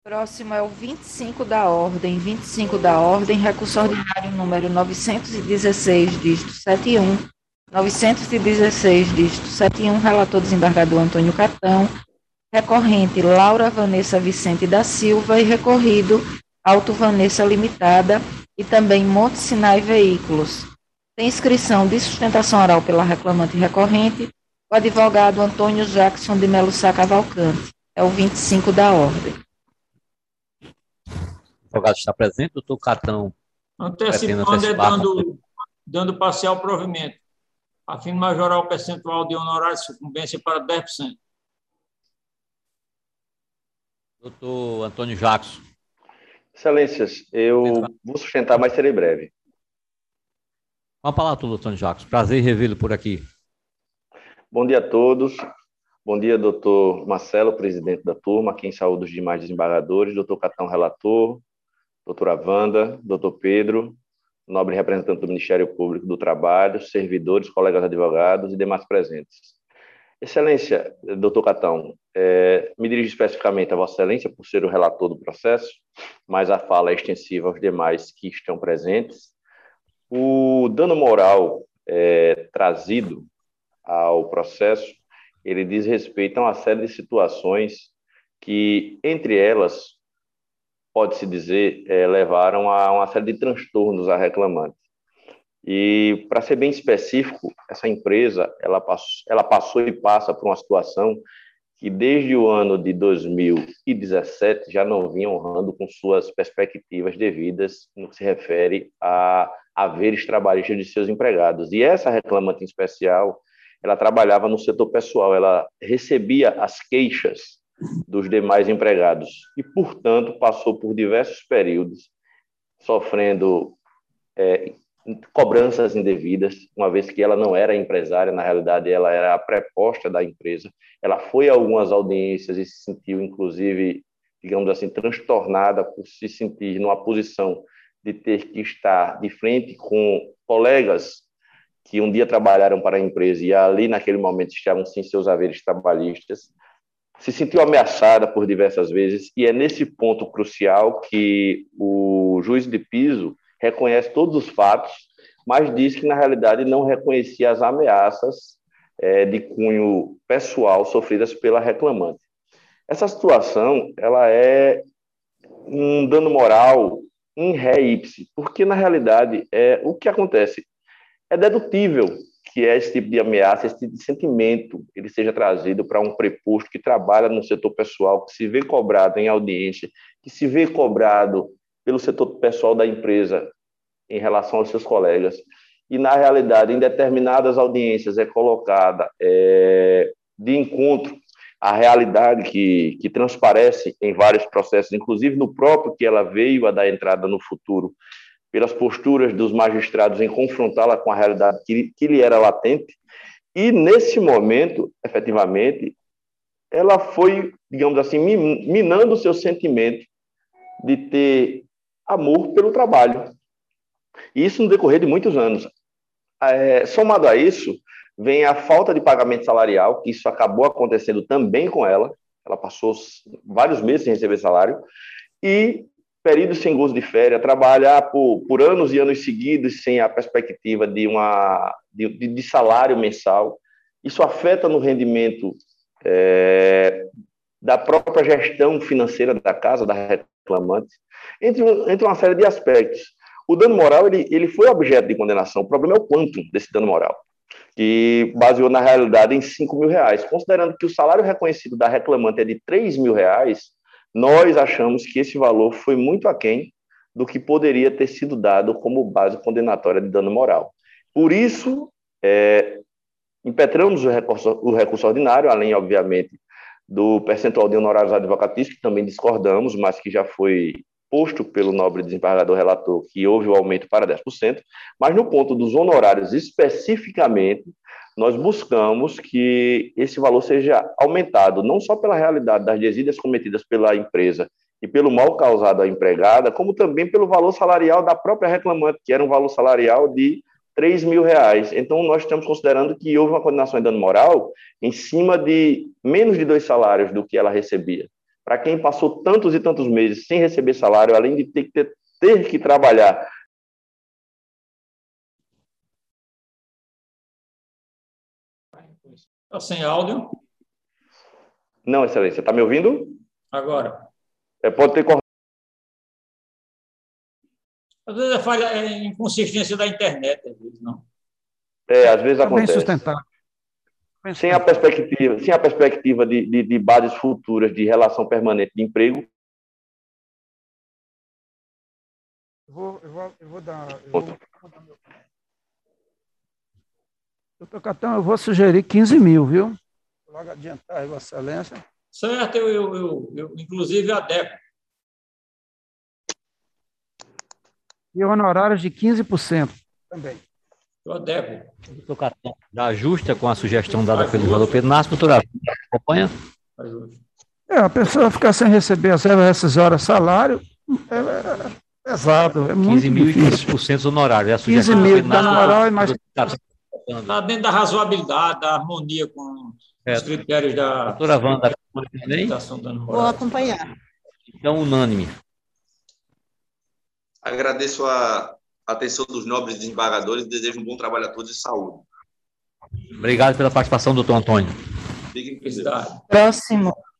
Próximo é o 25 da ordem. 25 da ordem, recurso ordinário número 916, dígito 71. 916, dígito 71, relator desembargador Antônio Catão. Recorrente Laura Vanessa Vicente da Silva e recorrido Auto Vanessa Limitada e também Monte Sinai Veículos. Tem inscrição de sustentação oral pela reclamante recorrente, o advogado Antônio Jackson de Melo Sá Cavalcante. É o 25 da ordem. O advogado está presente, doutor Catão. Antecipando e dando parcial provimento, a fim de majorar o percentual de honorário de sucumbência para 10%. Doutor Antônio Jackson. Excelências, eu vou sustentar, mas serei breve. Com a palavra, doutor Antônio Jackson. Prazer em revê-lo por aqui. Bom dia a todos. Bom dia, doutor Marcelo, presidente da turma, aqui em saúde os demais desembargadores, doutor Catão, relator, doutora Wanda, doutor Pedro, nobre representante do Ministério Público do Trabalho, servidores, colegas advogados e demais presentes. Excelência, doutor Catão, me dirijo especificamente a Vossa Excelência por ser o relator do processo, mas a fala é extensiva aos demais que estão presentes. O dano moral trazido ao processo, ele diz respeito a uma série de situações que, entre elas, pode-se dizer, levaram a uma série de transtornos à reclamante. E, para ser bem específico, essa empresa ela passou e passa por uma situação que, desde o ano de 2017, já não vinha honrando com suas perspectivas devidas no que se refere a haveres trabalhistas de seus empregados. E essa reclamante em especial, ela trabalhava no setor pessoal, ela recebia as queixas dos demais empregados e, portanto, passou por diversos períodos sofrendo cobranças indevidas, uma vez que ela não era empresária, na realidade ela era a preposta da empresa. Ela foi a algumas audiências e se sentiu, inclusive, digamos assim, transtornada por se sentir numa posição de ter que estar de frente com colegas que um dia trabalharam para a empresa e ali, naquele momento, estavam sem seus haveres trabalhistas, se sentiu ameaçada por diversas vezes, e é nesse ponto crucial que o juiz de piso reconhece todos os fatos, mas diz que, na realidade, não reconhecia as ameaças de cunho pessoal sofridas pela reclamante. Essa situação ela é um dano moral in re ipse, porque, na realidade, o que acontece? É dedutível que esse tipo de ameaça, esse tipo de sentimento, ele seja trazido para um preposto que trabalha no setor pessoal, que se vê cobrado em audiência, que se vê cobrado pelo setor pessoal da empresa em relação aos seus colegas. E, na realidade, em determinadas audiências é colocada de encontro à realidade que transparece em vários processos, inclusive no próprio que ela veio a dar entrada no futuro, pelas posturas dos magistrados em confrontá-la com a realidade que lhe era latente, e nesse momento, efetivamente, ela foi, digamos assim, minando o seu sentimento de ter amor pelo trabalho. E isso no decorrer de muitos anos. Somado a isso, vem a falta de pagamento salarial, que isso acabou acontecendo também com ela. Ela passou vários meses sem receber salário, e período sem gozo de férias, trabalhar por anos e anos seguidos sem a perspectiva de salário mensal. Isso afeta no rendimento da própria gestão financeira da casa, da reclamante, entre uma série de aspectos. O dano moral ele foi objeto de condenação. O problema é o quanto desse dano moral, que baseou na realidade em R$5.000. Considerando que o salário reconhecido da reclamante é de R$3.000, nós achamos que esse valor foi muito aquém do que poderia ter sido dado como base condenatória de dano moral. Por isso, impetramos o recurso ordinário, além, obviamente, do percentual de honorários advocatícios, que também discordamos, mas que já foi posto pelo nobre desembargador relator, que houve o aumento para 10%, mas no ponto dos honorários especificamente, nós buscamos que esse valor seja aumentado, não só pela realidade das desídias cometidas pela empresa e pelo mal causado à empregada, como também pelo valor salarial da própria reclamante, que era um valor salarial de R$3.000. Então, nós estamos considerando que houve uma condenação em dano moral em cima de menos de 2 salários do que ela recebia. Para quem passou tantos e tantos meses sem receber salário, além de ter que trabalhar. Está sem áudio? Não, Excelência. Está me ouvindo? Agora. Pode ter cortado. Às vezes é falha, é inconsistência da internet, às vezes, não? Às vezes acontece. Bem sustentável. Sem a perspectiva de bases futuras de relação permanente de emprego. Eu vou dar meu... Doutor Catão, eu vou sugerir 15 mil, viu? Vou logo adiantar, Vossa Excelência. Certo, eu inclusive adequo. E honorários de 15% também. Eu adequo. Doutor Catão, já ajusta com a sugestão dada pelo jogador Pedro Nascimento, doutora, acompanha? Ajusta. A pessoa ficar sem receber as essas horas salário é pesado, é muito 15 mil e difícil. 15% honorário. É a 15 sugestão do mil Pedro da Nascimento, moral e mais... Está dentro da razoabilidade, da harmonia com os critérios da doutora Wanda, Vou acompanhar. então unânime. Agradeço a atenção dos nobres desembargadores e desejo um bom trabalho a todos e saúde. Obrigado pela participação, doutor Antônio. Fiquem com Deus. Próximo.